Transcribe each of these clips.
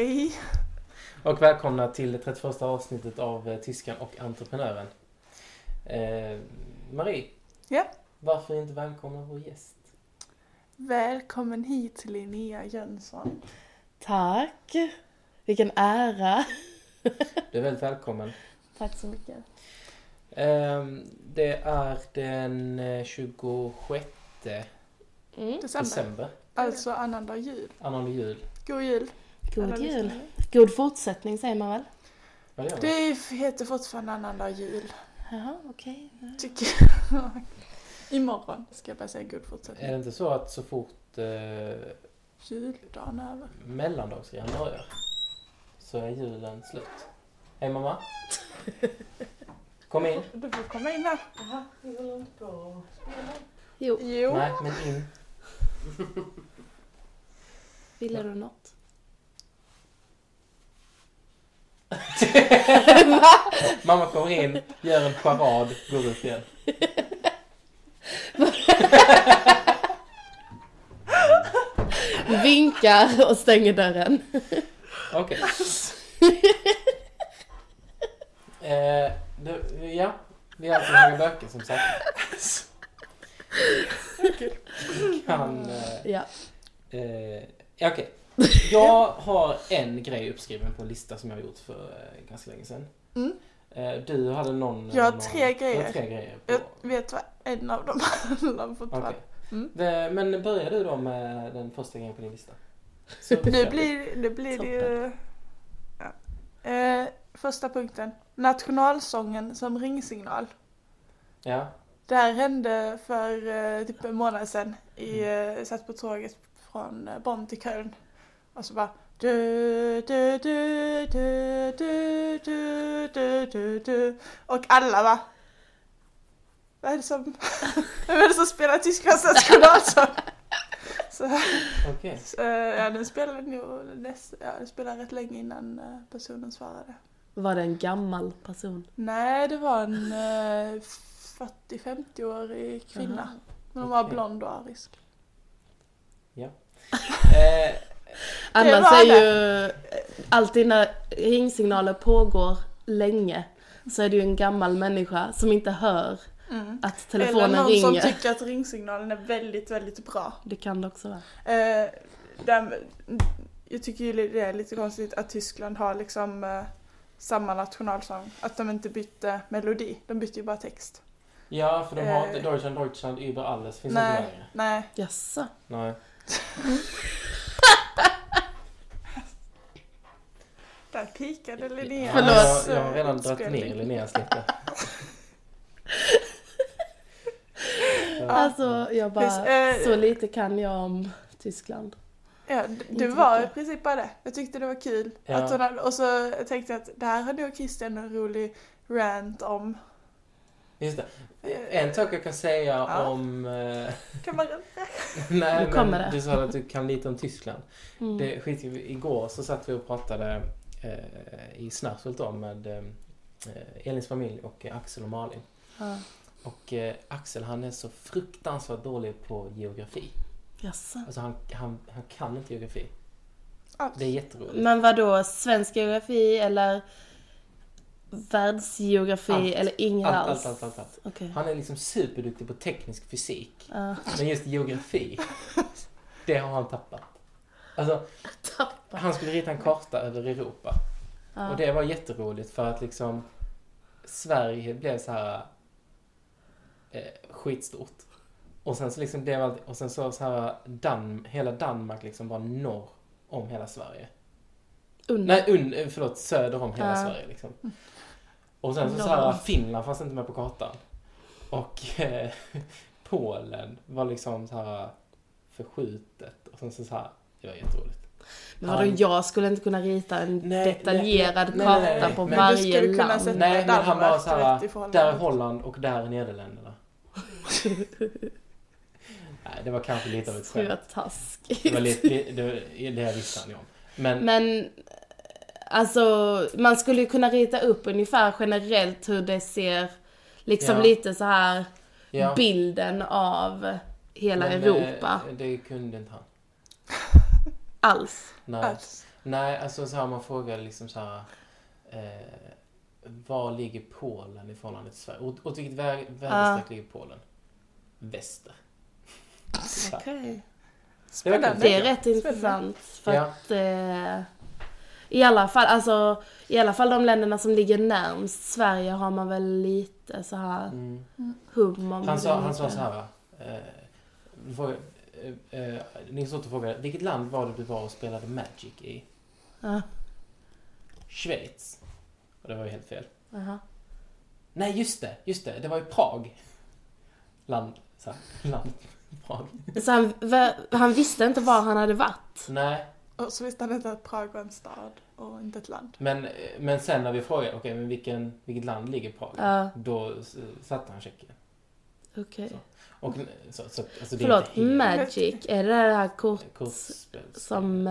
Hej. Och välkomna till det 31 avsnittet av Tyskan och entreprenören. Marie, Ja. varför inte välkomna vår gäst? Välkommen hit till Linnea Jönsson. Tack. Vilken ära. Du är väldigt välkommen. Tack så mycket. Det är den 26 december. Alltså annandag jul. Annandag jul. God jul. God jul. God fortsättning säger man väl? Vad gör man? Det heter fortfarande annandag jul. Jaha, okej. Tycker jag. Imorgon ska jag bara säga god fortsättning. Är det inte så att så fort Juldagen över. mellandagsrean börjar så är julen slut? Hej mamma. Kom in. Du får komma in här. Jaha, vi håller inte på att spela. Jo. Nej, men in. Ville du något? Mamma kommer in, gör en charad, går ut igen. Vinkar och stänger dörren. Okej. Ja, vi har alltså några böcker som sagt. Kan... Ja. Okej. Jag har en grej uppskriven på en lista som jag har gjort för ganska länge sedan. Mm. Du hade någon... Jag har 3 grejer. Jag har 3 grejer. På... Jag vet vad en av dem handlar om fortfarande. Okay. Mm. Men börjar du då med den första grejen på din lista? Så Nu blir det ju... Ja. Första punkten. Nationalsången som ringsignal. Ja. Det här hände för typ en månad sedan. Satt på tåget från Bonn till Köln. Och så bara... Du, du, du, du, du, du, du, du, du. Och alla bara... Vad är det som spelar Tysklands nationalsång? Så, Okej. ja, den spelade rätt länge innan personen svarade. Var det en gammal person? Nej, det var en 40-50-årig kvinna. Aha. Men hon var Okej. blond och arisk. Ja. Annars var är ju alltid när ringsignaler pågår länge så är det ju en gammal människa som inte hör att telefonen Eller någon ringer. som tycker att ringsignalen är väldigt, väldigt bra. Det kan det också vara. Jag tycker ju det är lite konstigt att Tyskland har liksom samma nationalsång. Att de inte bytte melodi. De bytte ju bara text. Ja, för de har inte Deutschland über alles. Finns inte längre. Nej. Jaså? Nej. Där pikade Linnea. Förlåt. Jag har redan dragit ner Linneas lite. Alltså, jag bara... Precis, så lite kan jag om Tyskland. Ja, det var i princip bara det. Jag tyckte det var kul. Ja. Att hon hade, och så tänkte jag att det här hade jag och Christian en rolig rant om. Just det. En sak jag kan säga Ja. om... Kan man... Nej, Nu kommer men det. du sa att du kan lite om Tyskland. Mm. Det skit igår så satt vi och pratade i Snärshult då med Elins familj och Axel och Malin. Ja. Och Axel, han är så fruktansvärt dålig på geografi. Jaså? Alltså han kan inte geografi. Allt. Det är jätteroligt. Men vad då? Svensk geografi eller världsgeografi Allt. eller ingen alls? Allt. Okej. Han är liksom superduktig på teknisk fysik. Ja. Men just geografi, det har han tappat. Alltså, han skulle rita en karta över Europa. Ja. Och det var jätteroligt för att liksom Sverige blev så här skitstort. Och sen så liksom blev allt, och sen så här hela Danmark liksom var norr om hela Sverige. Söder om hela Sverige liksom. Och sen så här Finland fanns inte med på kartan. Och Polen var liksom så här förskjutet och sen så här, det var jätteroligt. Men vadå, jag skulle inte kunna rita en detaljerad nej, karta på Men du varje skulle kunna land. sätta- Nej, men han var så Danmark, rätt i här, förhållande. där är Holland och där är Nederländerna. Nej, det var kanske lite av ett Det var skämt. taskigt. Det var lite, det visste han ju om. Men alltså, man skulle ju kunna rita upp ungefär generellt hur det ser, liksom Ja. lite så här ja, bilden av hela men, Europa. det kunde inte han. Alls. Nej. Alls. Nej, alltså så här man frågar liksom så här... var ligger Polen i förhållande till Sverige? Åt vilket väderstreck ligger Polen? Väster. Okej. Spännande. Det är rätt intressant. För att i alla fall de länderna som ligger närmst Sverige har man väl lite så här hum om. Han sa så här. Nils Otto frågade, vilket land var det du var och spelade Magic i? Schweiz. Och det var ju helt fel. Nej, just det. Det var ju Prag. Land Prag. Så han visste inte var han hade varit. Nej. Och så visste han inte att Prag var en stad och inte ett land. Men sen när vi frågade, okej, men vilket land ligger Prag? Då satte han Tjeckien. Okej. Så, alltså det förlåt, är inte Magic, är det här kortspel som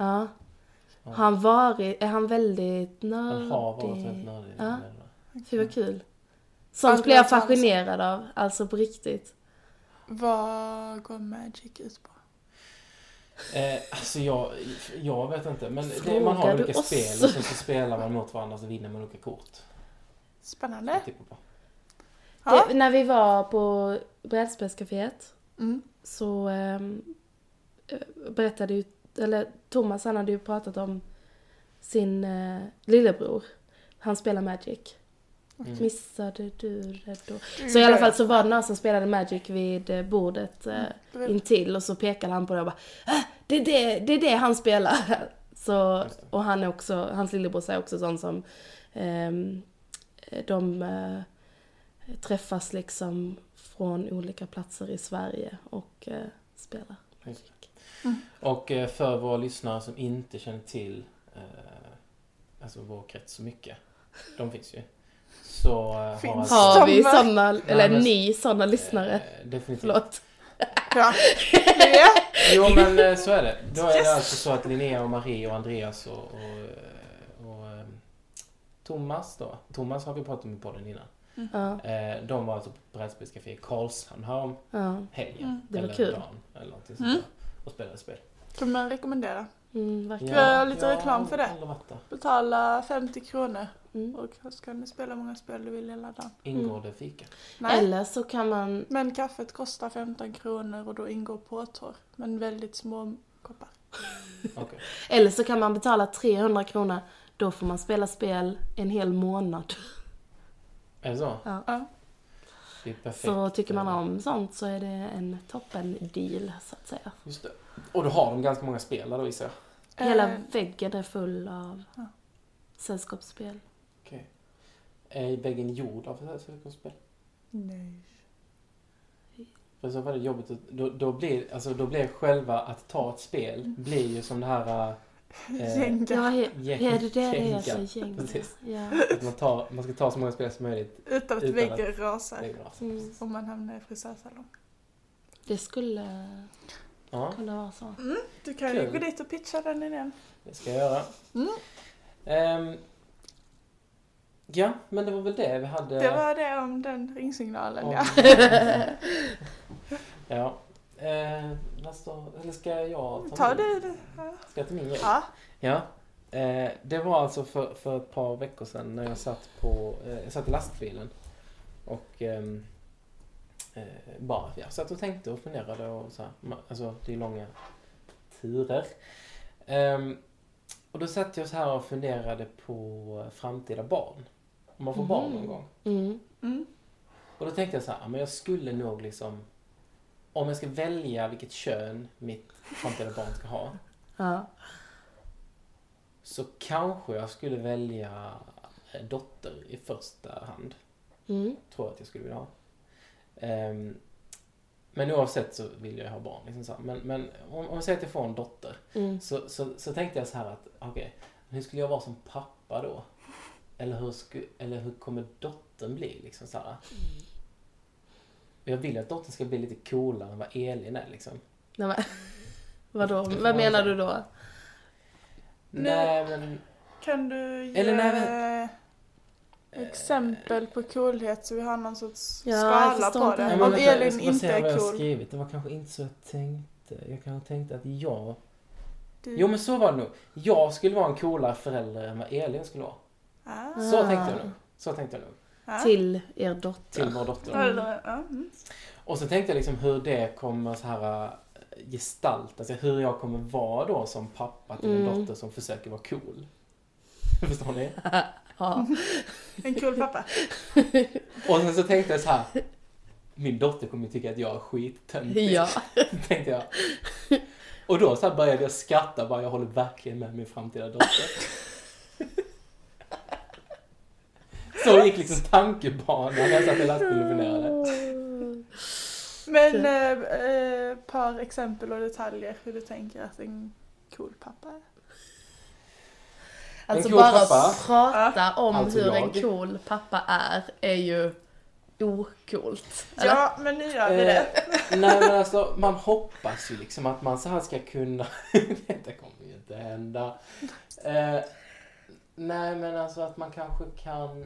är han väldigt nördig? Han har varit väldigt nördig. Ja. Det var kul. Sånt blir jag fascinerad av, alltså på riktigt. Vad går Magic ut på? Alltså jag vet inte, men man har olika spel och sen så spelar man mot varandra så vinner man olika kort. Spännande. När vi var på brädspelscaféet så berättade ju, eller Thomas, han hade ju pratat om sin lillebror. Han spelar Magic. Missade du det då? Så i alla fall så var det någon som spelade Magic vid bordet intill, och så pekade han på det och bara det är det han spelar. Så, och han är också, hans lillebror är också sån som de träffas liksom från olika platser i Sverige och spelar Magic. Och för våra lyssnare som inte känner till alltså vår krets så mycket, de finns ju. Så har vi såna, eller ni såna lyssnare? Definitivt. Förlåt. Ja. Jo, men så är det. Då är det alltså så att Linnea och Marie och Andreas och Thomas då. Thomas har vi pratat om i podden innan. De var alltså på brädspelscafé i Karlshamn här om helgen. Det var eller kul. dagen eller någonting sånt och spelade spel. Kan man rekommendera? Verkligen. Gör lite reklam för det. Vatten. Betala 50 kronor och så kan du spela många spel du vill hela dagen. Ingår det fika? Nej. Eller så kan man... Men kaffet kostar 15 kronor och då ingår påtår. Men väldigt små koppar. Okay. Eller så kan man betala 300 kronor. Då får man spela spel en hel månad. Är det så? Ja. Det är perfekt. Så tycker man om sånt så är det en toppen deal, så att säga. Just det. Och då har de ganska många spel då, visar jag. Hela väggen är full av sällskapsspel. Okej. Är väggen gjord av sällskapsspel? Nej. För så var det jobbigt. Då blir själva att ta ett spel blir ju som det här... Jenga. Ja, det är alltså Jenga. Precis. Ja. Att man ska ta så många spel som möjligt. Utan att väggen rasar. Om man hamnar i frisörsalong. Det skulle kunna vara så. Du kan ju gå dit och pitcha den igen. Det ska jag göra. Ja, men det var väl det vi hade... Det var det om den ringsignalen, Ja. Eller ska jag ta det? Ska jag ta min grej? Ja. Det var alltså för ett par veckor sedan när jag satt i lastbilen och jag satt och tänkte och funderade och så här, alltså det är långa turer. Och då satt jag så här och funderade på framtida barn. Om man får barn någon gång. Och då tänkte jag så här, men jag skulle nog liksom, om jag ska välja vilket kön mitt framtida barn ska ha. Så kanske jag skulle välja dotter i första hand. Tror jag att jag skulle vilja ha. Men oavsett så vill jag ha barn. Liksom så. Men om jag säger att jag får en dotter. Så tänkte jag så här att okej, hur skulle jag vara som pappa då? Eller hur kommer dottern bli? Liksom så här. Jag vill att dottern ska bli lite coolare än vad Elin är. Liksom. Nej, men, vadå? Vad menar du då? Nej, men... Kan du ge exempel på coolhet så vi har någon sorts skala på det? Ja, om Elin inte är cool. Skrivit. Det var kanske inte så jag tänkte. Jag kanske tänkte att jag Jo, men så var det nog. Jag skulle vara en coolare förälder än vad Elin skulle vara. Så tänkte jag nog. Till er dotter. Till vår dotter. Och så tänkte jag liksom hur det kommer så här gestalta sig. Hur jag kommer vara då som pappa till en dotter som försöker vara cool. Förstår ni? Ja. En cool pappa. Och sen så tänkte jag så här. Min dotter kommer tycka att jag är skittöntig. Ja. Tänkte jag. Och då så här började jag skratta. Bara jag håller verkligen med min framtida dotter. Så gick liksom tankebanan när jag satt i lastbilen och funderade. Men par exempel och detaljer hur du tänker att en cool pappa är. Alltså cool bara pappa. prata om Alltså hur jag. en cool pappa är ju ocoolt. Eller? Ja, men nu gör vi det. Nej, men alltså man hoppas ju liksom att man så här ska kunna. Det kommer ju inte hända. Nej, men alltså att man kanske kan.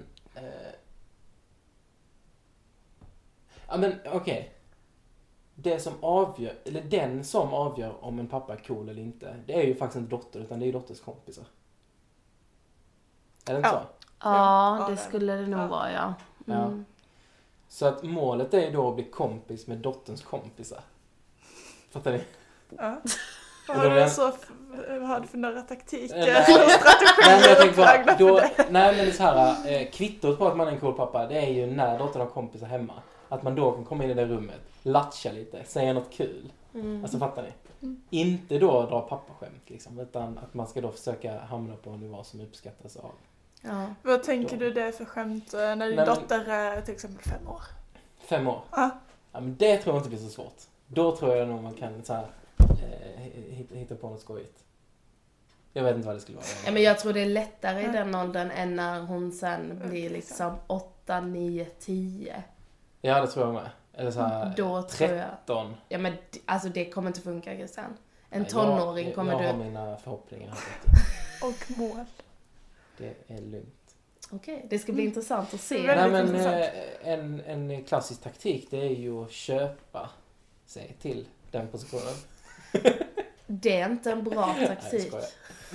Ja, men okej. Det som avgör, eller den som avgör om en pappa är cool eller inte, det är ju faktiskt inte dotter, utan det är ju dotters kompisar. Är det inte så? Ja, det skulle det nog vara, ja. Ja. Så att målet är ju då att bli kompis med dotterns kompisar. Fattar ni? Ja. Och Vad då har är- du så vad har du för några taktiker? Nej, Strategier men jag tänker bara, upplagda då, för det? nej men det är så här, kvittot på att man är en cool pappa, det är ju när dottern har kompisar hemma. Att man då kan komma in i det rummet, latcha lite, säga något kul. Alltså fattar ni? Inte då dra pappaskämt liksom, utan att man ska då försöka hamna på en nivå som uppskattas av. Ja. Vad tänker du det för skämt när din Nej, men- dotter är till exempel 5 år? 5 år. Ja. Ja, men det tror jag inte blir så svårt. Då tror jag nog man kan så här, hitta på något skojigt. Jag vet inte vad det skulle vara. Ja, men jag tror det är lättare i den åldern än när hon sen blir liksom 8, 9, 10. Ja, det tror jag med. Eller så här, Då tror jag... 13. Ja, men alltså det kommer inte funka, Christian. En Nej, tonåring kommer jag du... har mina förhoppningar här. Och mål. Det är lugnt. Okej, det ska bli intressant att se. Väldigt Nej, men intressant. en klassisk taktik, det är ju att köpa sig till den positionen. Det är inte en bra Nej, jag taktik. skojar.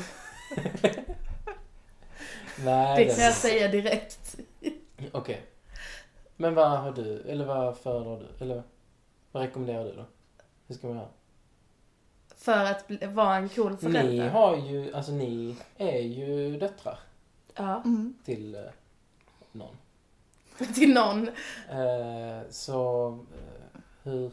Nej, Det kan jag säga direkt. Okej. Men vad har du, eller vad föredrar du? Eller vad rekommenderar du då? Hur ska man göra? För att vara en cool förälder. Ni har ju, alltså ni är ju döttrar Ja, till någon. till någon. Så hur...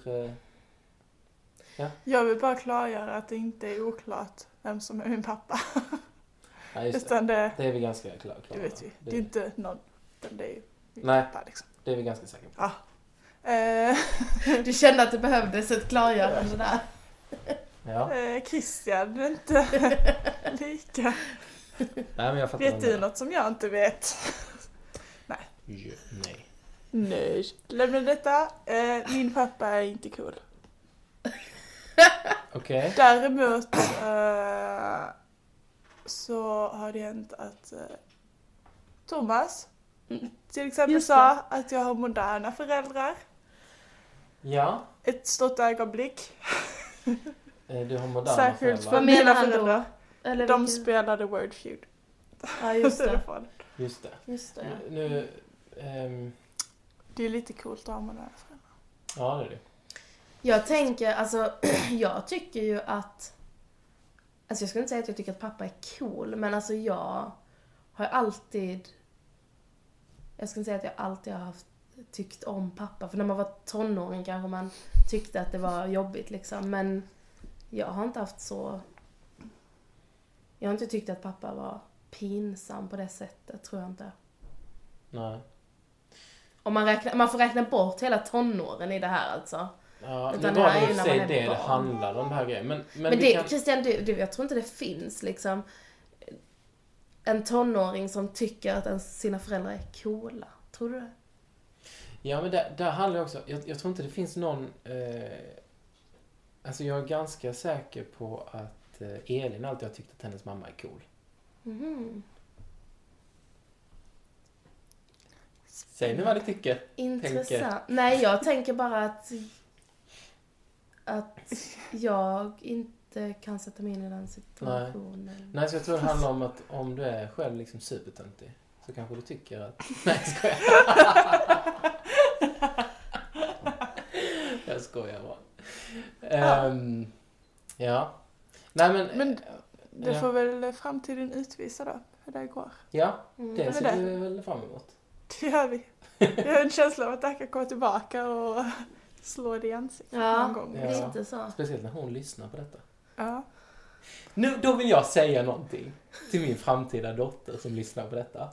Jag vill bara klargöra att det inte är oklart vem som är min pappa. Nej, just det. Utan det Det är vi ganska klara. vet vi. Det är inte någon. Utan det är min Nej. pappa liksom. Det är vi ganska säkra på. Ja. Du kände att det behövdes ett klargörande där. Ja. Christian är inte lika. Nej, men jag fattar. Vet du något som jag inte vet? Nej. Nej. Lämna detta. Min pappa är inte cool. Okej. Däremot så har det hänt att Thomas till exempel Just sa att jag har moderna föräldrar. Ja. Ett stort ögonblick. Du har moderna Särskilt föräldrar. för Vad menar mina han då? föräldrar. Eller De vilken- spelade Word Feud. Ja, just det. Telefon. Just det. Just det. Nu... Det är lite coolt att ha moderna föräldrar. ja, det är det. Jag tänker, alltså, jag tycker ju att... Alltså jag skulle inte säga att jag tycker att pappa är cool, men alltså jag har alltid... Jag skulle säga att jag alltid har tyckt om pappa. För när man var tonåring kanske man tyckte att det var jobbigt liksom. Men jag har inte haft så... Jag har inte tyckt att pappa var pinsam på det sättet, tror jag inte. Nej. Om man får räkna bort hela tonåren i det här alltså. Ja, Utan det det var här är nog ju i när och för man sig är det barn. handlar om det här grejen. Men Men vi det, kan... Christian, jag tror inte det finns liksom en tonåring som tycker att sina föräldrar är coola. Tror du det? Ja, men där handlar det också... Jag tror inte det finns någon... alltså jag är ganska säker på att Elin alltid har tyckt att hennes mamma är cool. Mhm. Säg nu vad ni tycker. Intressant. Nej, jag tänker bara att jag inte inte kan sätta mig in i den situationen. Nej, så jag tror det handlar om att om du är själv liksom supertöntig så kanske du tycker att... Nej, jag skojar. Jag skojar bara. Ja. Nej, men det får väl framtiden utvisa då, hur det går. Ja, det ser vi väl fram emot. Det gör vi. Jag har en känsla av att det kan komma tillbaka och slå det i ansiktet någon gång. Ja, lite så. Speciellt när hon lyssnar på detta. Ja. Nu, då vill jag säga någonting till min framtida dotter som lyssnar på detta.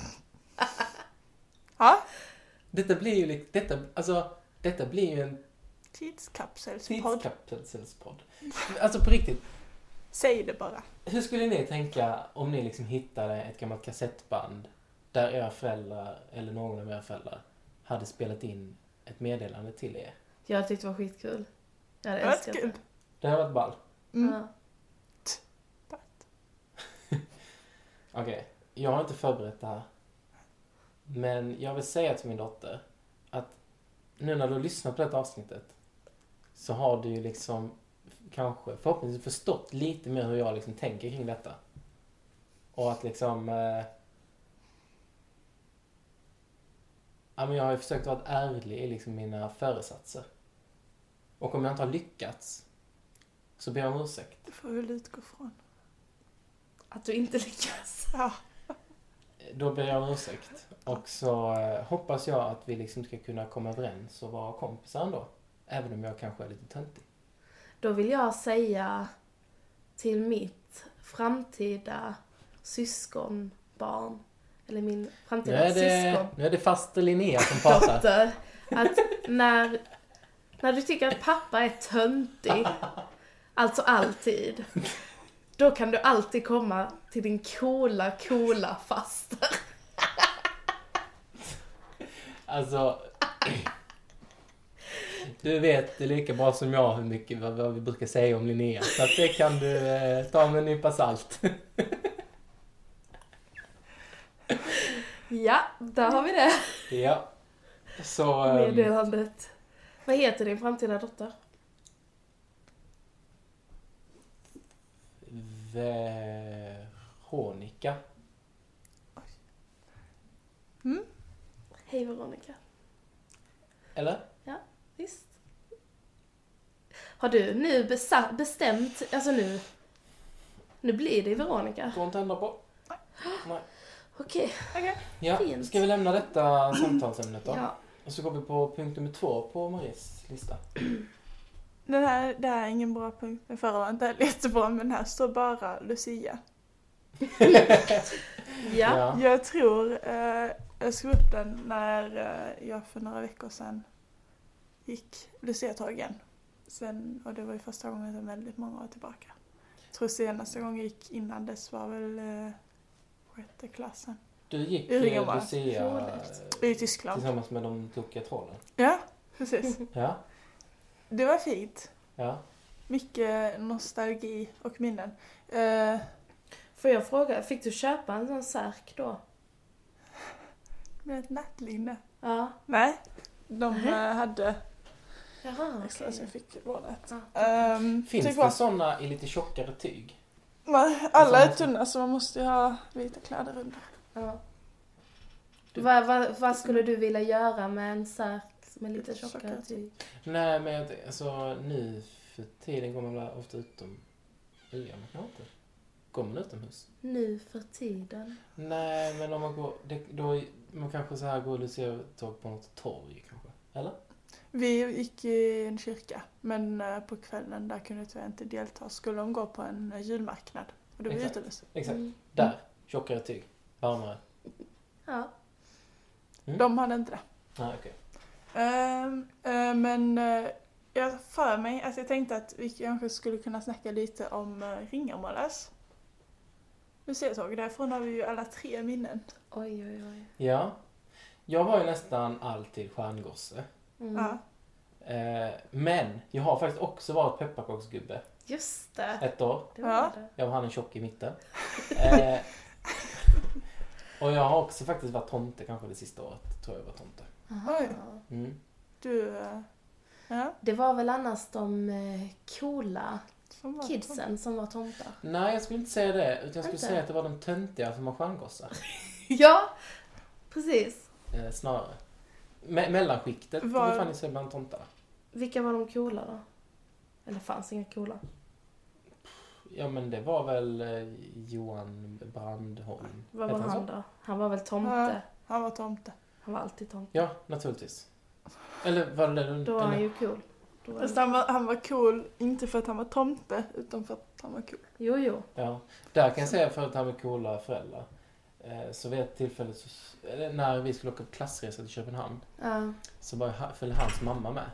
Ja. Detta blir ju detta blir ju en tidskapselspodd. Alltså på riktigt. Säg det bara. Hur skulle ni tänka om ni liksom hittade ett gammalt kassettband där era föräldrar eller någon av era föräldrar hade spelat in ett meddelande till er? Jag tyckte det var skitkul. Jag hade Det var älskat kul. Det har varit ball. Ja. Okej, jag har inte förberett det här. Men jag vill säga till min dotter att nu när du lyssnar på detta avsnittet så har du ju liksom kanske förhoppningsvis förstått lite mer hur jag liksom tänker kring detta. Och att liksom men jag har ju försökt vara ärlig i liksom mina föresatser. Och om jag inte har lyckats så ber jag om ursäkt. Det får vi väl utgå från. Att du inte lyckas. Ja. Då ber jag om ursäkt. Och så hoppas jag att vi liksom ska kunna komma överens och vara kompisar ändå. Även om jag kanske är lite töntig. Då vill jag säga till mitt framtida syskonbarn, eller min framtida syskon. Nu är det faster Linnea som pratar. Dotter, att när du tycker att pappa är töntig, alltså alltid, då kan du alltid komma till din coola faster. Alltså, du vet lika bra som jag hur mycket vad vi brukar säga om Linnea. Så att det kan du ta med en nypa salt. Ja, där har vi det. Ja. Så... Meddelandet. Vad heter din framtida dotter? Veronica. Hej Veronica. Eller? Ja, visst. Har du nu bestämt, alltså nu blir det Veronica? Går inte ändra på. Nej. Okej. Ja, Fint. ska vi lämna detta samtalsämnet då? Ja. Och så går vi på punkt nummer 2 på Maries lista. Det här är ingen bra punkt. Den förra var inte jättebra, men här står bara Lucia. Ja. Jag tror, jag skrev upp den när jag för några veckor sedan gick Lucia-tågen. Och det var ju första gången sedan väldigt många år tillbaka. Jag tror senaste gången jag gick innan dess var väl 6:e klassen. Du gick Lucia i Tyskland. Tillsammans med de tokiga trollen. Ja, precis. Ja. Det var fint. Ja. Mycket nostalgi och minnen. Får jag fråga, fick du köpa en sån särk då? Med ett nattlinne. Ja. Nej, de hade... Jaha, Så jag fick lånet. Finns det såna i lite tjockare tyg? Alla är tunna så man måste ju ha vita kläder under. Ja. Vad skulle du vilja göra med en särk med lite tjockare tyg? Nej, men alltså nu för tiden går man väl ofta utom... Ja, man kan inte. Går man utomhus? Nu för tiden? Nej, men om man går... Då man kanske så här går och lucia tåg på något torg kanske. Eller? Vi gick i en kyrka, men på kvällen där kunde jag inte delta. Skulle de gå på en julmarknad. Och det var utomhus. Exakt. Där. Tjockare tyg. Varmare. Ja. De hade inte det. Nej, okej. Men jag för mig att jag tänkte att vi kanske skulle kunna snacka lite om Ringamålas museitåg. Därifrån har vi ju alla 3 minnen. Oj. Ja. Jag var ju nästan alltid stjärngosse. Ja. Men jag har faktiskt också varit pepparkaksgubbe. Just det. Ett år. Det var det. Jag var han en tjock i mitten. Och jag har också faktiskt varit tomte kanske det sista året. Tror jag var tomte. Oj. Mm. Du, ja. Det var väl annars de coola kidsen som var tomtar? Nej, jag skulle inte säga det. Utan jag skulle Inte? säga att det var de töntiga som var stjärngossar. Ja, precis. Snarare. Mellanskiktet Var- befann sig bland tomtarna. Vilka var de coola då? Eller fanns inga coola? Ja, men det var väl Johan Brandholm. Vad Hette var han så? då? Han var väl tomte? Ja, han var tomte. Han var alltid tomte. Ja, naturligtvis. Eller var det Då var han eller? ju cool. Då var Fast han... han var cool, inte för att han var tomte, utan för att han var cool. Jo. Ja, där kan jag säga för att han var coola föräldrar. Så vid ett tillfälle när vi skulle åka på klassresa till Köpenhamn Ja. så följde hans mamma med.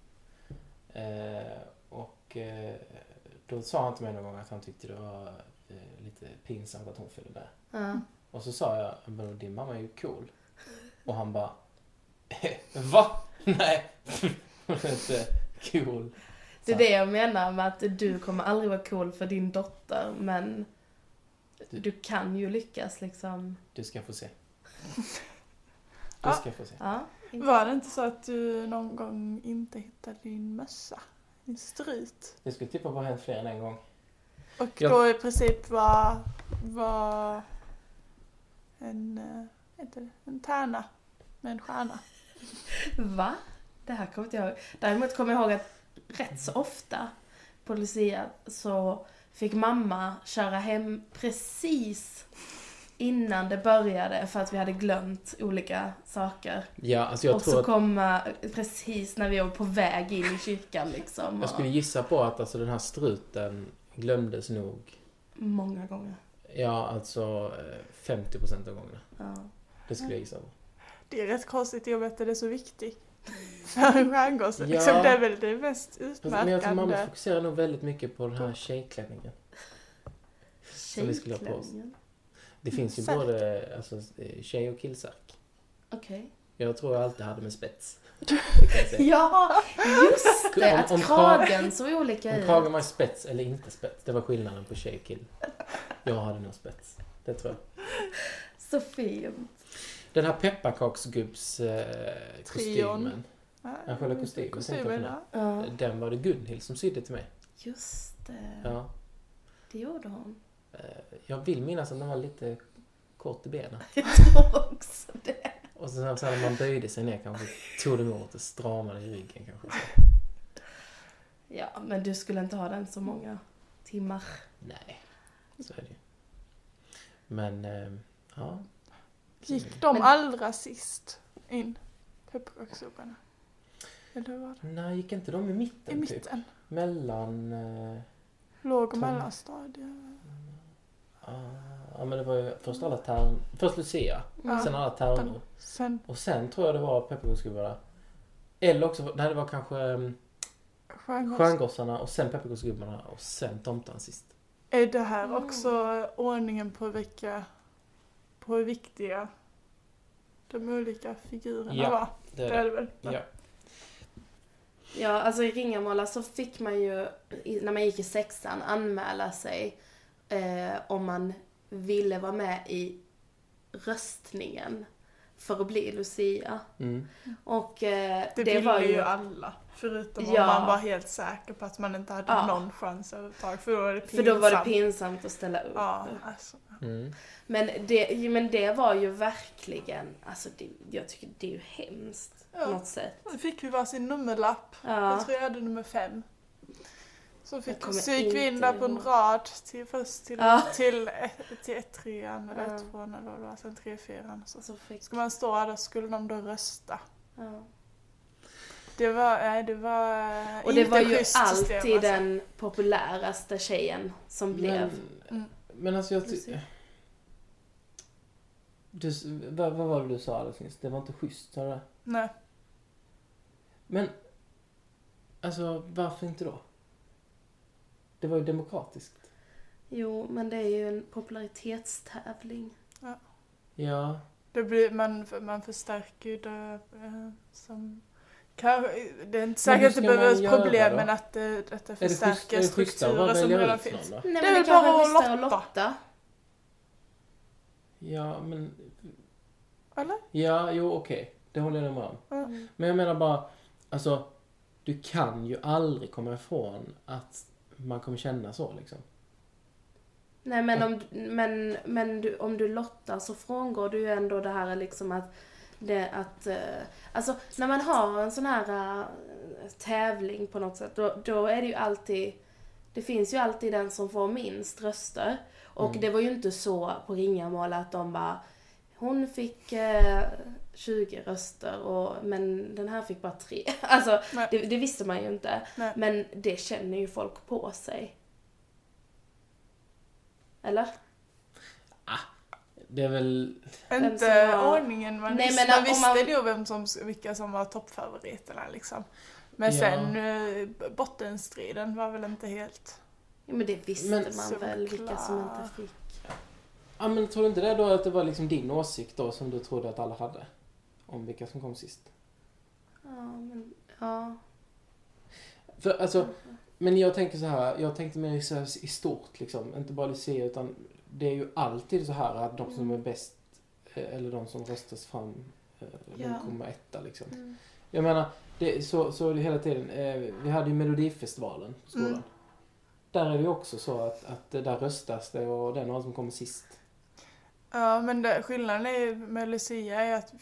Då sa han till mig någon gång att han tyckte det var lite pinsamt att hon följde med. Ja. Och så sa jag, men din mamma är ju cool. Och han bara, va? Nej, hon är inte cool. Det är det jag menar med att du kommer aldrig vara cool för din dotter, men du kan ju lyckas liksom. Du ska få se. Ja. Du ska få se. Ja. Var det inte så att du någon gång inte hittade din mössa? Din strut? Det skulle tippa på hänt fler än en gång. Och Ja. då i princip var en tärna med en stjärna. Va? Det här kommer inte jag ihåg. Däremot kommer jag ihåg att rätt så ofta på Lucia så fick mamma köra hem precis innan det började för att vi hade glömt olika saker. Ja, alltså jag och tror så att komma precis när vi var på väg in i kyrkan liksom. jag skulle gissa på att alltså, den här struten glömdes nog. Många gånger. Ja, alltså 50% av gångerna. Ja. Det skulle jag gissa på. Det är rätt konstigt i och med att det är så viktigt för en stjärngosse. Ja. Liksom, det är väl det mest Men jag tror mamma utmärkande. fokuserar nog väldigt mycket på den här tjejklänningen. Som vi skulle ha på oss. Tjejklänningen. Det finns ju Särk. både alltså, tjej- och killsärk. Okej. Jag tror jag alltid hade med spets. Det kan jag säga. Ja, just det. Att Om kragen såg olika Om ut. kragen var spets eller inte spets. Det var skillnaden på tjej och kill. Jag hade nog spets. Det tror jag. Så fint. Den här pepparkaksgubbs kostymen. Ja, själva kostymen, kostymen, tänkte jag ja. Ja, Den var det Gunhild som sydde till mig. just det. Ja. Det gjorde hon. Jag vill minnas att den var lite kort i benen. Jag tror också det. Och så när man böjde sig ner kanske tog det emot och stramade i ryggen kanske. Ja, men du skulle inte ha den så många timmar. Nej, så är det ju. Men, ja. Gick de Men- allra sist in? Pepparkakssoporna? Eller hur var det? Nej, gick inte de i mitten I typ? mitten? Mellan... Låg och Tom- mellanstadie? Ja, men det var ju först Lucia, Ja. sen alla tärnor. Sen Och sen tror jag det var pepparkaksgubbarna. Eller också, nej det var kanske stjärngossarna och sen pepparkaksgubbarna och sen tomtan sist. Är det här också ordningen på hur viktiga de olika figurerna Ja, var? Det är Det är det. det väl? Ja. Ja, alltså i Ringamåla så fick man ju, när man gick i 6:an, anmäla sig om man ville vara med i röstningen för att bli Lucia. Mm. Och Det det ville var ju alla. Förutom Ja. om man var helt säker på att man inte hade Ja. någon chans överhuvudtaget. För då var det För pinsamt. då var det pinsamt att ställa upp. Ja, alltså. Mm. Men det var ju verkligen, alltså jag tycker det är ju hemskt på Ja. något sätt. Då fick vi varsin nummerlapp. Ja. Jag tror jag hade nummer 5. Så så gick vi in inte där på en ihåg. rad först till Ja. 1-3 eller Ja. 1-2 eller vad det var, sen 3-4. Så Så fick, ska man stå där, skulle de då rösta. ja. Det var Och det inte var ju schysst system, alltid alltså. den populäraste tjejen som blev. Men alltså jag Lucia. vad var det du sa alldeles nyss? Det var inte schysst, sa du det? Nej. Men, alltså varför inte då? Det var ju demokratiskt. Jo, men det är ju en popularitetstävling. Ja, Det blir, man förstärker ju det som... Kanske, det är inte säkert hur att det ska man behövs göra problem, då? men att det är det förstärker schysstare att strukturer bara som välja redan ut finns. någon då? Nej, Det är men väl det kanske bara är att schysstare att lotta. lotta. Ja, men... Eller? Ja, jo okej. Det håller jag med om. Mm. Men jag menar bara, alltså, du kan ju aldrig komma ifrån att man kommer känna så liksom. Nej, men om du lottar så frångår du ju ändå det här liksom alltså när man har en sån här tävling på något sätt, då är det ju alltid, det finns ju alltid den som får minst röster. Och det var ju inte så på Ringamål att de bara, hon fick 20 röster men den här fick bara 3. Alltså det visste man ju inte. Nej. Men det känner ju folk på sig. Eller? Det är väl... Inte ordningen man visste. Man visste ju vilka som var toppfavoriterna liksom. Men sen bottenstriden var väl inte helt... Ja, men det visste man väl vilka som inte fick. Ja, men tror du inte det då att det var liksom din åsikt då som du trodde att alla hade? Om vilka som kom sist? Ja. För alltså... Men jag tänker så här, jag tänkte mer så här i stort liksom, inte bara Lucia utan det är ju alltid så här att de som är bäst eller de som röstas fram de kommer etta liksom. Jag menar, så är det hela tiden. Vi hade ju Melodifestivalen på skolan. Där är det ju också så att där röstas det och det är någon som kommer sist. Ja, men skillnaden med Lucia är att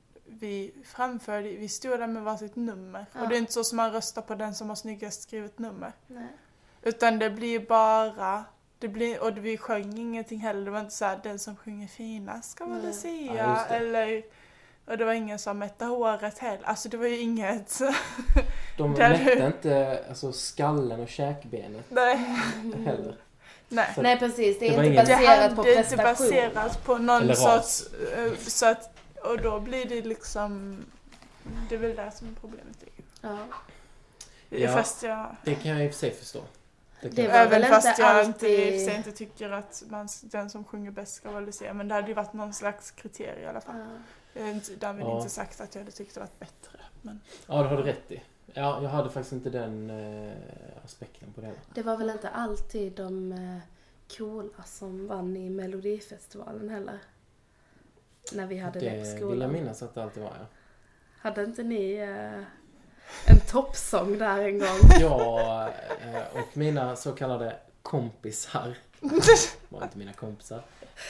vi stod där med varsitt nummer. Ja. Och det är inte så som man röstar på den som har snyggast skrivit nummer. Nej. Utan det blir bara... och vi sjöng ingenting heller. Det var inte så här, den som sjunger finast ska vara Lucia. Ja, eller... Och det var ingen som mätte håret heller. Alltså det var ju inget... De mätte inte alltså, skallen och käkbenet. Nej. Heller. Nej, precis. Det är inte baserat på prestation. Det är inte baserat på någon sorts... Så att, och då blir det liksom... Det är väl där som problemet är. Ja. Fast det kan jag i och för sig förstå. Även fast jag inte tycker att den som sjunger bäst ska vara Lucia. Men det hade ju varit någon slags kriterie i alla fall. Därmed inte sagt att jag hade tyckt det varit bättre. Men... Ja, det har du rätt i. Ja, jag hade faktiskt inte den aspekten på det. Det var väl inte alltid de coola som vann i Melodifestivalen heller? När vi hade lekskolan. Det vill jag minnas att det alltid var, ja. Hade inte ni en toppsång där en gång? Ja, och mina så kallade kompisar var inte mina kompisar.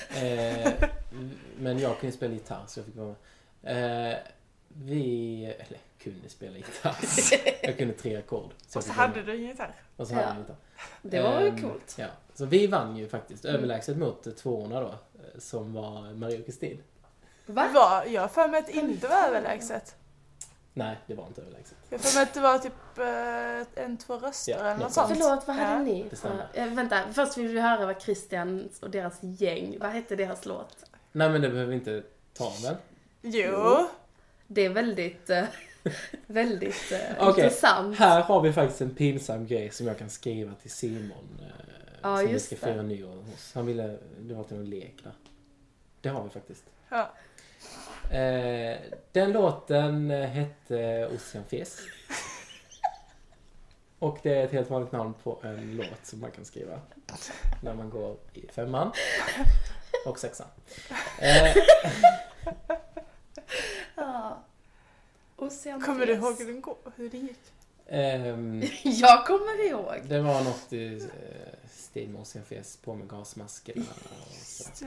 Men jag kunde spela gitarr så jag fick vara med. Eller kunde spela gitarr. Jag kunde 3 ackord. Och så hade du en gitarr. Och så hade jag en gitarr. Det var ju coolt. Ja. Så vi vann ju faktiskt överlägset mot 2:orna då. Som var Maria och Kristin. Va? Jag för mig att det inte var överlägset. Nej, det var inte överlägset. Jag för mig att det var typ 2 röster eller något sånt. Förlåt, vad hade ni för... vänta, först vill vi höra vad Christian och deras gäng, vad hette deras låt? Nej, men det behöver vi inte ta väl? Jo. Det är väldigt intressant. Här har vi faktiskt en pinsam grej som jag kan skriva till Simon. Som vi ska fira nyår hos. Han ville, det var till en lek där. Det har vi faktiskt. Ja. Den låten hette Oceanfes. Och det är ett helt vanligt namn på en låt som man kan skriva när man går i 5:an och 6:an. Kommer du ihåg hur det gick? Jag kommer ihåg. Det var något i stil med Oceanfes på med gasmaskerna och så.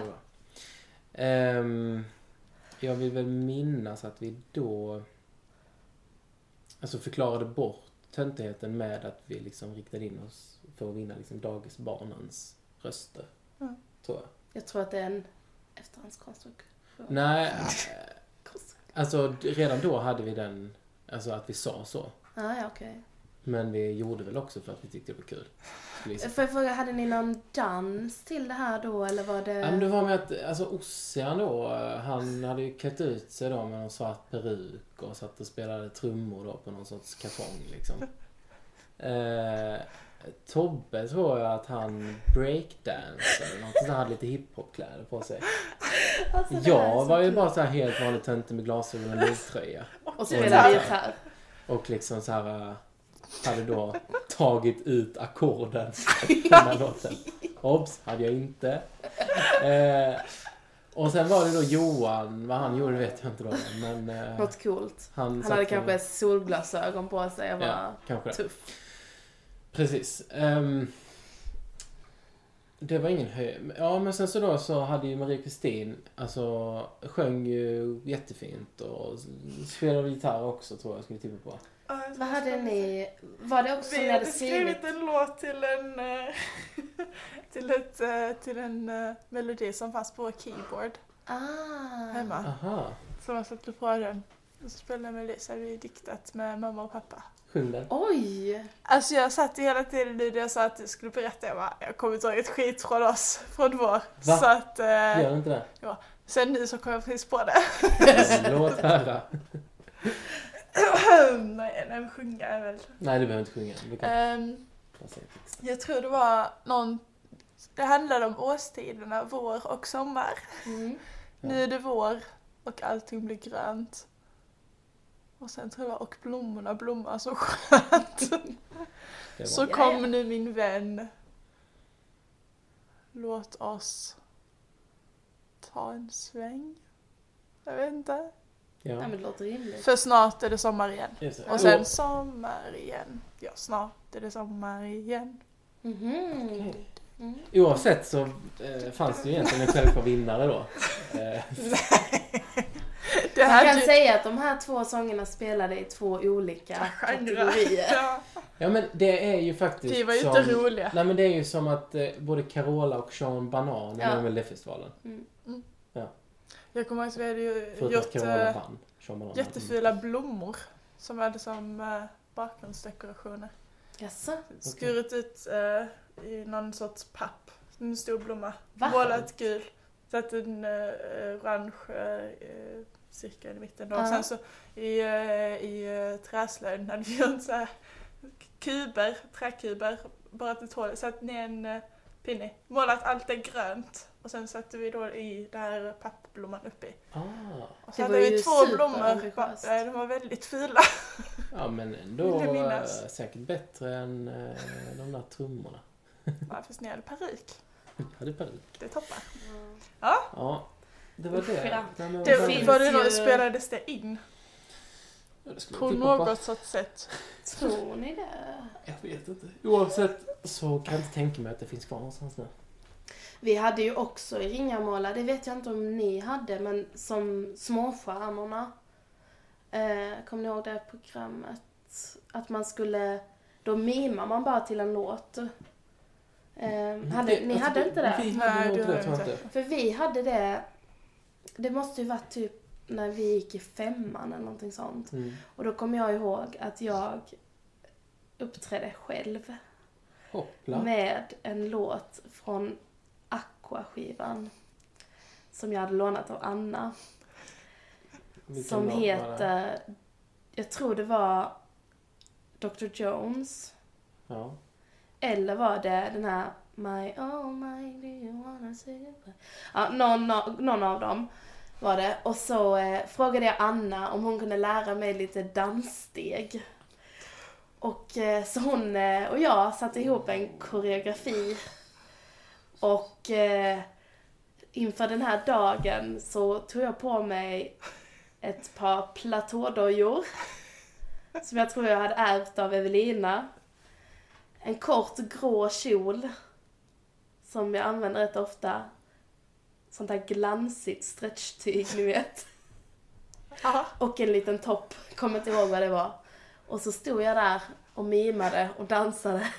Jag vill väl minnas att vi då alltså förklarade bort töntigheten med att vi liksom riktade in oss för att vinna liksom dagisbarnens röster. Tror jag. Jag tror att det är en efterhandskonstruktion. Nej, alltså redan då hade vi den, alltså att vi sa så. Ja, okej. Men vi gjorde väl också för att vi tyckte det var kul. Får jag fråga, hade ni någon dans till det här då, eller var det... Ja, men det var med att, alltså Ossian då, han hade ju klätt ut sig då med någon svart peruk och satt och spelade trummor då på någon sorts kartong liksom. Tobbe tror jag att han breakdance eller något sånt, hade lite hiphopkläder på sig. Alltså, jag var ju bara så här helt vanlig tönte med glasögon och livtröja. Och spelade gitarr. Och liksom så här hade då tagit ut ackorden på den här låten. Obs, hade jag inte. Och sen var det då Johan, vad han gjorde vet jag inte då. Men, något coolt. Han hade kanske solglasögon på sig och var tuff. Ja, kanske det. Tuff. Kanske det. Precis. Det var ingen Ja, men sen så hade ju Marie Kristin, alltså sjöng ju jättefint och spelade gitarr också, tror jag skulle tippa på. Vad hade ni... Var det också som ni hade skrivit? en låt till en melodi som fanns på vår keyboard hemma. Aha. Så man satte på den och så spelade jag melodi, så hade vi diktat med mamma och pappa. Sjung den. Oj! Alltså jag satt hela tiden nu när jag sa att jag skulle berätta, jag kommer inte ihåg ett skit från oss, från vår. Va? Så att, Gör inte det? ja. Sen nu så kom jag precis på det. Låt höra. Nej, men sjunga är väl... Nej, du behöver inte sjunga. Du kan jag tror det var det handlade om årstiderna, vår och sommar. Mm. Nu är det vår och allting blir grönt. Och sen tror jag, och blommorna blommar så skönt. Så kom nu min vän. Låt oss ta en sväng. Jag vet inte. Ja, men det låter rimligt. För snart är det sommar igen. Och sen Oh. sommar igen. Ja, snart är det sommar igen. Mhm. Mm. Oavsett så fanns det ju egentligen en självklar vinnare då. Man kan säga att de här två sångerna spelade i två olika kategorier. Ja, men det är ju faktiskt det var ju inte roliga. Nej, men det är ju som att både Carola och Sean Banan är med i festivalen. Ja. Jag kommer ihåg att vi hade ju gjort jättefula blommor som hade som bakgrundsdekorationer. Jaså? Skurit ut i någon sorts papp. En stor blomma. Va? Målat gul. Satt en orange cirkel i mitten. Och sen så i träslöjden hade vi gjort så här träkuber. Bara till hål. Satt ner en pinne. Målat allt är grönt. Och sen satte vi då i det här pappblomman uppe i. Och så hade vi två blommor. De var väldigt fula. Ja, men ändå säkert bättre än de där trummorna. Ja, fast ni hade parik. Hade parik. Det är toppar. Ja, det var det. Det var det då spelades det in. På något sorts sätt. Tror ni det? Jag vet inte. Oavsett så kan jag inte tänka mig att det finns kvar någonstans nu. Vi hade ju också i Ringamåla, det vet jag inte om ni hade, men som Småstjärnorna. Kommer ni ihåg det programmet? Att man skulle, då mimar man bara till en låt. Ni hade inte det? Nej, det hade inte. För vi hade det, det måste ju varit typ när vi gick i 5:an eller någonting sånt. Och då kommer jag ihåg att jag uppträdde själv. Hoppla. Med en låt från Aqua-skivan som jag hade lånat av Anna. Som heter, jag tror det var Dr. Jones. Ja. Eller var det den här My oh my do you wanna say goodbye? Ja, någon av dem var det. Och så frågade jag Anna om hon kunde lära mig lite danssteg. Och så hon och jag satte ihop en koreografi. Och inför den här dagen så tog jag på mig ett par platådojor som jag tror jag hade ärvt av Evelina. En kort grå kjol som jag använder rätt ofta. Sånt här glansigt stretchtyg, ni vet. Och en liten topp, kommer inte ihåg vad det var. Och så stod jag där och mimade och dansade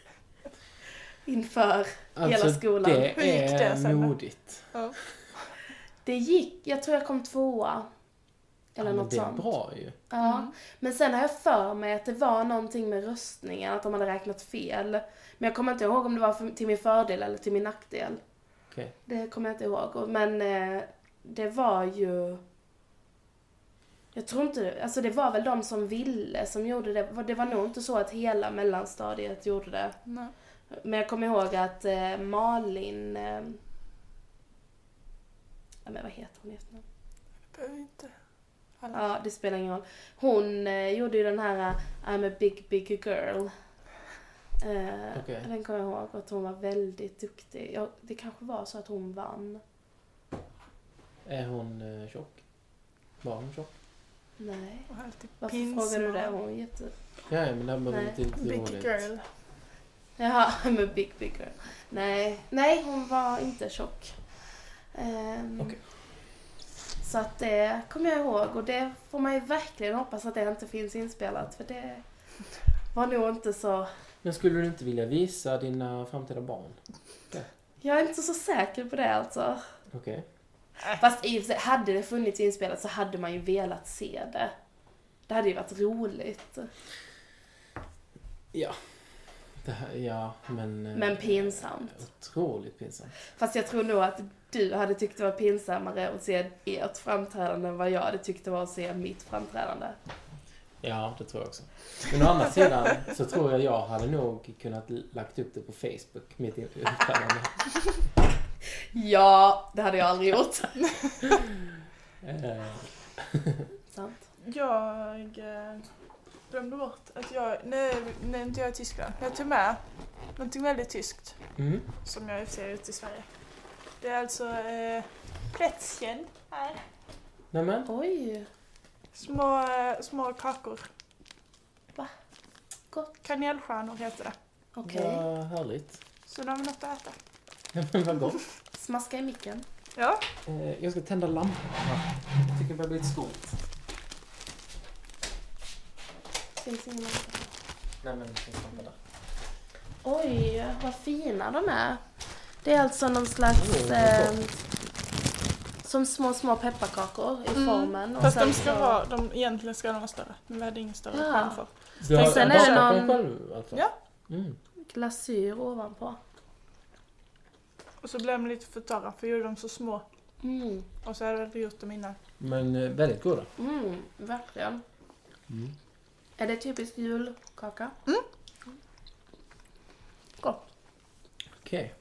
inför hela skolan. Hur gick det sen? Modigt. Ja. Det gick, jag tror jag kom 2:a. Eller något sånt. Det är bra ju. Ja, men sen har jag för mig att det var någonting med röstningen, att de hade räknat fel. Men jag kommer inte ihåg om det var till min fördel eller till min nackdel. Okay. Det kommer jag inte ihåg. Men det var ju... Jag tror inte... Alltså det var väl de som ville som gjorde det. Det var nog inte så att hela mellanstadiet gjorde det. Nej. Men jag kommer ihåg att Malin... men vad heter hon efternamn? Behöver inte. Ja, det spelar ingen roll. Hon gjorde ju den här I'm a big girl. Den kommer jag ihåg att hon var väldigt duktig. Ja, det kanske var så att hon vann. Är hon tjock? Var hon tjock? Nej. Varför frågar du det? Hon är jätte... Ja, men det var lite roligt. Big girl. Jaha, med Big Girl. Nej, hon var inte tjock. Okej. Så att det kommer jag ihåg. Och det får man ju verkligen hoppas att det inte finns inspelat. För det var nog inte så... Men skulle du inte vilja visa dina framtida barn? Okay. Jag är inte så säker på det alltså. Okej. Fast i och för sig, hade det funnits inspelat så hade man ju velat se det. Det hade ju varit roligt. Ja. Men pinsamt. Otroligt pinsamt. Fast jag tror nog att du hade tyckt det var pinsammare att se ert framträdande än vad jag hade tyckt det var att se mitt framträdande. Ja, det tror jag också. Men å andra sidan så tror jag hade nog kunnat lagt upp det på Facebook, mitt uppträdande. Ja, det hade jag aldrig gjort. Sant. Jag glömde bort att när inte jag är i Tyskland. Jag tog med någonting väldigt tyskt som jag ser ut i Sverige. Det är alltså plätzchen här. Nämen. Oj. Små kakor. Va? Gott. Kanelstjärnor heter det. Okej. Vad härligt. Så då har vi något att äta. Men vad gott. Smaska i micken. Ja. Jag ska tända lampan. Jag tycker det börjar bli lite skont. Finns ingen lampa. Nej, men det finns lampa där. Oj, vad fina de är. Det är alltså någon slags... som små pepparkakor i formen. Och fast egentligen ska de vara större. Men vi hade ingen större skärm för. Sen är det någon själv, alltså. Ja. glasyr ovanpå. Och så blev de lite för torra för jag gjorde dem så små. Och så hade jag gjort dem innan. Men väldigt goda. Verkligen. Är det typiskt julkaka? Gott. Okej.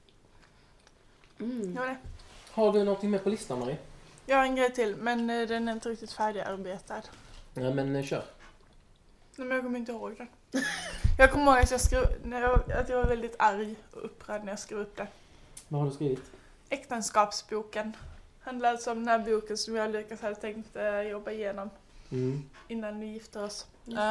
Ja, det. Har du någonting mer på listan, Marie? Jag har en grej till, men den är inte riktigt färdigarbetad. Nej, men kör. Nej, men jag kommer inte ihåg den. Jag kommer ihåg att jag var väldigt arg och upprörd när jag skrev upp det. Vad har du skrivit? Äktenskapsboken. Handlar alltså om den här boken som jag och Lukas hade tänkt jobba igenom innan vi gifte oss.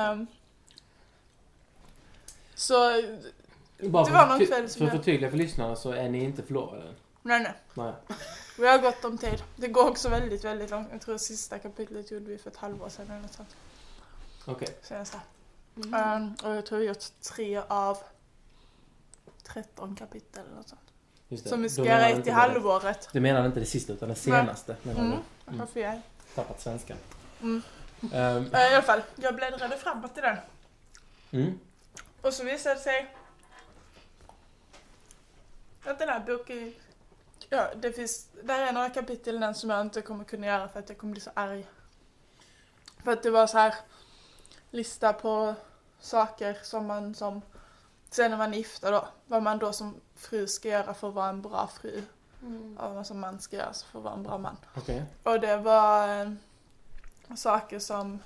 Så bara det var någon kväll som för att förtydliga för lyssnarna så är ni inte förlovade. Nej. Vi har gått om tid. Det går också väldigt, väldigt långt. Jag tror sista kapitlet gjorde vi för ett halvår sedan eller något sånt. Okej. Så jag sa. Och jag tror vi har gjort 3 av 13 kapitel eller något sånt. Just det. Som vi ska göra i halvåret. Du menar inte det sista utan det senaste. Varför jag? Tappat svenska. I alla fall, jag bläddrade framåt i den. Och så visade det sig att den här boken, där är några kapitel i den som jag inte kommer kunna göra för att jag kommer bli så arg. För att det var så här lista på saker som man sen när man är gifta då, vad man då som fru ska göra för att vara en bra fru. Och vad som man ska göra för att vara en bra man. Okay. Och det var saker som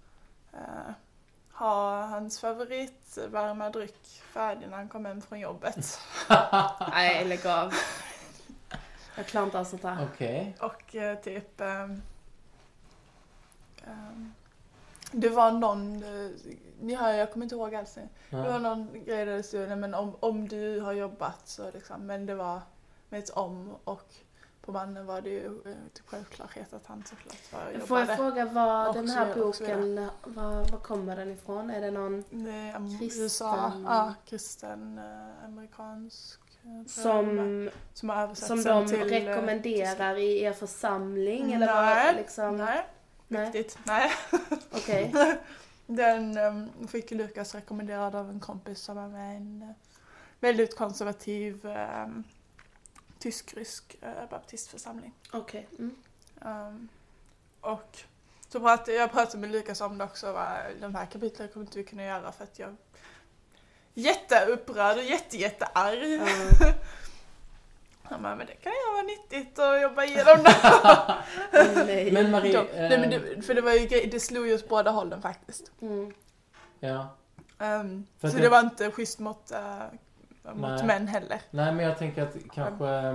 ha hans favorit varma dryck färdig när han kom hem från jobbet. Nej, lägg av. Jag klarar inte alls sånt här. Okay. Och typ det var någon jag kommer inte ihåg alls. Det var någon grej där det stod, men om du har jobbat så liksom, men det var med ett om, och på mannen var det ju typ självklarhet att han såklart var jobbade. Får jag fråga vad den här boken, vad kommer den ifrån? Är det någon kristen? USA, ja, kristen, amerikansk. Som har översatt som de till rekommenderar i er församling? Eller nej, vad, liksom? Nej, riktigt. Nej. Okej. Den fick Lukas rekommenderad av en kompis som är med i en väldigt konservativ tysk-rysk baptistförsamling. Okej. Och så jag pratade med Lukas om det också. De här kapitlen kommer inte vi kunna göra för att jag är jätteupprörd och jättearg. Men det kan ju vara nyttigt att jobba igenom det. Men Marie... för det var ju det slog ju åt båda hållen faktiskt. Ja. Så det var inte schysst mot män heller. Nej, men jag tänker att kanske...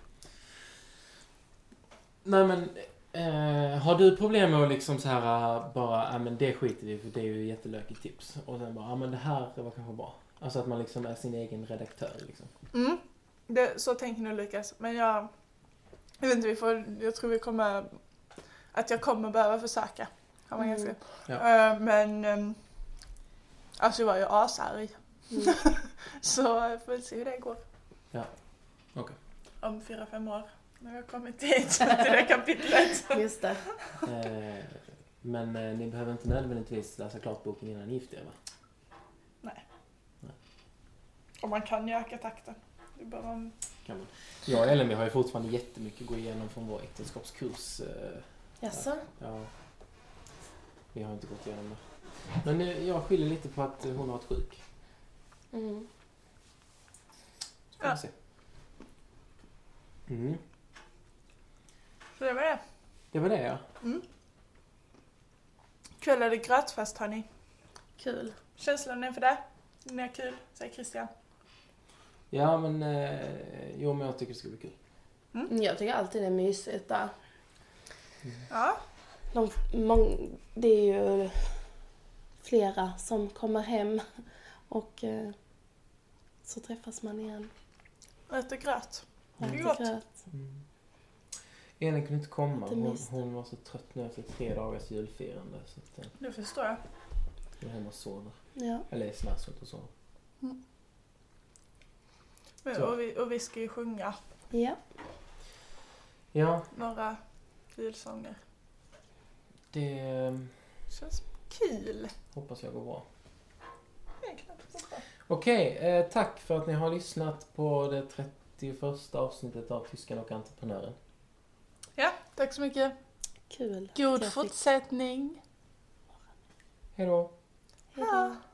Nej, men... har du problem med att liksom så här bara, men det skiter vi för det är ju jättelökigt tips. Och sen bara, men det här var kanske bra. Alltså att man liksom är sin egen redaktör liksom. Så tänker nog Lukas. Men jag vet inte, jag tror att jag kommer behöva försöka. Har man ganska. Ja. Men alltså jag var ju asarg. Så jag får se hur det går. Ja, okej. Om 4-5 år. När vi har kommit hit till det kapitlet. Just det. Men ni behöver inte nödvändigtvis läsa klart boken innan ni gifter er, va? Nej. Och man kan ju öka takten. Det bara man... Kan man. Jag och Ellen, vi har ju fortfarande jättemycket att gå igenom från vår äktenskapskurs. Jaså? Ja. Vi har inte gått igenom det. Men jag skiljer lite på att hon har varit sjuk. Ska vi se. Så det var det. Det var det, ja. Kväll är det grötfest, hörni. Kul. Känslan inför det? Det är kul, säger Christian. Ja, men men jag tycker det ska bli kul. Jag tycker alltid det är mysigt där. Ja. Det är ju flera som kommer hem och så träffas man igen. Äter gröt. Det är Äter gott. gröt. Elin kunde inte komma. Lite Hon var så trött nu efter 3 dagars julfirande. Så att, Det förstår jag. hon är hemma och sover. Ja. Eller är snärsont och sover. Och vi ska ju sjunga Ja. Ja, några julsånger. det Känns kul. hoppas jag går bra. Egentligen. Okej, tack för att ni har lyssnat på det 31:a avsnittet av Tyskan och entreprenören. Ja, tack så mycket. Kul. God fortsättning. Hej då! Hej då.